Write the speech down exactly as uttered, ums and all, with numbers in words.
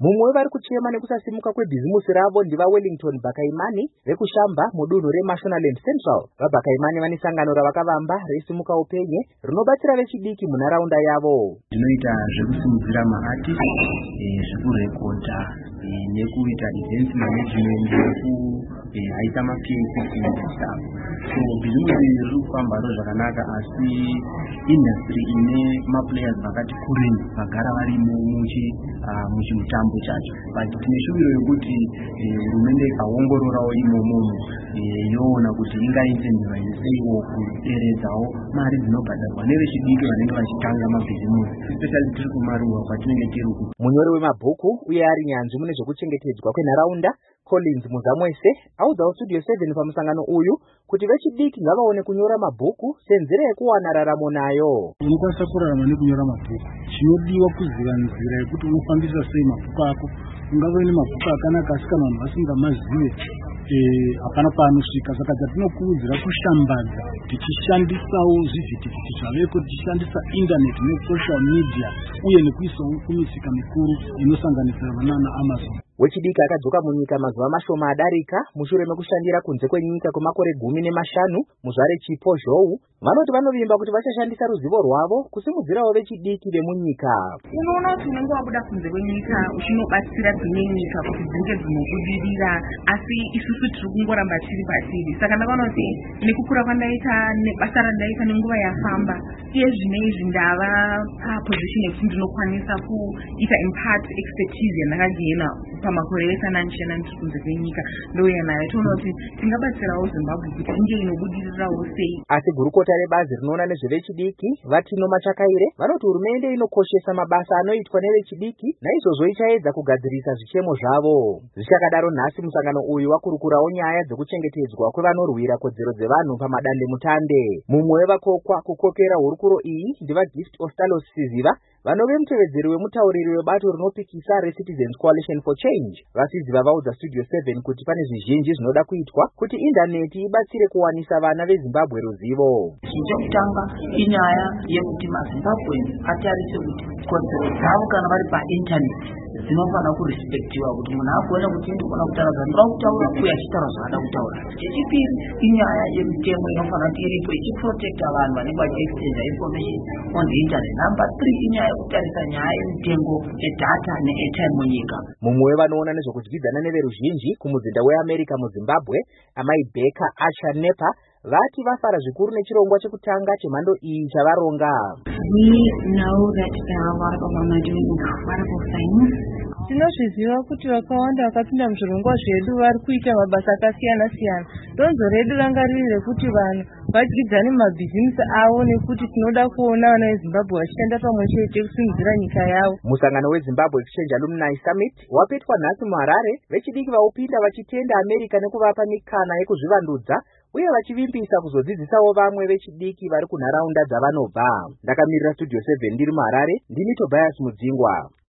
Mumwe vari kuchema nekusasimuka kwebhizimusi ravo ndiva Wellington Bakaimani vekushamba mudunhu reMashonaland Central. VaBakaimani vane sangano ravakavamba reSimuka Upenye rinobatsira vechidiki munharaunda yavo. Zvinoita zvekusimudzira maartist, zvekurekodha nekuita events management, nekuita maPA stuff. So bhizimusi riri kufamba zvakanaka, asi industry ine maplayers vakati kurei vagara varimo muchimutambo chacho. But tine shuviro yekuti hurumende ikaongororawo imomo yoona kuti ingaite njira seiwo kuderedzawo mari dzinobhadharwa nevechidiki vanenge vachitanga mabhizimusi, especially tiri kumaruwa kwatinenge tiri uku. Munyori wemabhuku uye ari nyanzvi mune zvokuchengetedzwa kwenharaunda Collins Muzamwese audzawo Studio seven pamusangano uyu kuti vechidiki ngavaone kunyora mabhuku senzira yekuwana raramo nayo. Unokwanisa kurarama nekunyora mabhuku. Chinodiwa kuziva nzira yekuti unofambisa sei mabhuku ako. Ungava ine mabhuku akanaka asi kana vanhu vasingamazive hapana paanosvika. Saka tatinokurudzira kushambadza tichishandisawo zvivhitivhiti zvaveko, tichishandisa internet nesocial media uye nekuisawo kumisika mikuru inosanganisira vanana Amazon. Wechidiki akadzoka munyika mazuva mashoma adarika mushure mekushandira kunze kwenyika kwemakore gumi nemashanu muzvare chipo zhou, vanoti vanovimba kuti vachashandisa ruzivo rwavo kusimudzirawo vechidiki vemunyika. Unoona kuti unenge wabuda kunze kwenyika uchinobatsira dzimwe nyika kuti dzinge dzinobudirira, asi isusu tiri kungoramba tiri patiri. Saka ndakaona kuti nekukura kwandaita nebasa randaita nenguva yafamba, iye zvinezvi ndava paposition yekuti ndinokwanisa kuita impart expertise yandakagena pamakore esananchena ndiri kunze kwenyika ndouya nayo. Toona kuti tingabatsirawo Zimbabwe kuti inge inobudirirawo sei. Asi gurukota rebazi rinoona nezvevechidiki Vatino Machakaire vanoti hurumende inokoshesa mabasa anoitwa nevechidiki naizvozvo ichaedza kugadzirisa zvichemo zvavo. Zvichakadaro nhasi musangano uyu wakurukurawo nyaya dzekuchengetedzwa kwevanorwira kodzero dzevanhu pamadande mutande. Mumwe wevakokwa kukokera hurukuro iyi ndiva Gift Ostalos Siziva, vanove mutevedzeri wemutauriri webato rinopikisa reCitizens Coalition for Change. Vasiziva vaudza Studio seven kuti pane zvizhinji zvinoda kuitwa kuti indaneti ibatsire kuwanisa vana veZimbabwe ruzivo. Chekutanga inyaya yekuti maZimbabwe atarise kuti kodzero dzavo kana vari painternet dzinofana kurespektiwa, kuti munhu agone kuti ndikona kutaura zvandinoda kutaura uye achitaura zvakada kutaura. Chechipiri inyaya yemitengo inofana kuti iripo ichiprotekta vanhu vanenge vachiexchange information on the internet. Number three inyaya yekutarisa nyaya yemitengo yedata neairtime munyika. Mumwe wevanoona nezvokudyidzana neveruzhinji kumuzinda weAmerica muZimbabwe, Amai Beka Asha Nepa, vati vafara zvikuru nechirongwa chekutanga chemhando iyi chavaronga. We know that there are a lot of women doing incredible things. Tinozviziva kuti vakawanda vakapinda muzvirongwa zvedu vari kuita mabasa akasiyana siyana. Donzo redu ranga riri rekuti vanhu vadyidzane mabhizimusi avo nekuti tinoda kuona vana veZimbabwe vachishanda pamwe chete kusimudzira nyika yavo. Musangano weZimbabwe Exchange Alumni Summit wapetwa nhasi muHarare, vechidiki vaupinda vachitenda America nekuvapa mikana yekuzvivandudza uye vachivimbisa kuzodzidzisawo vamwe vechidiki vari kunharaunda dzavanobva. Ndakamirira Studio seven ndiri muHarare, ndini Tobias Mudzingwa.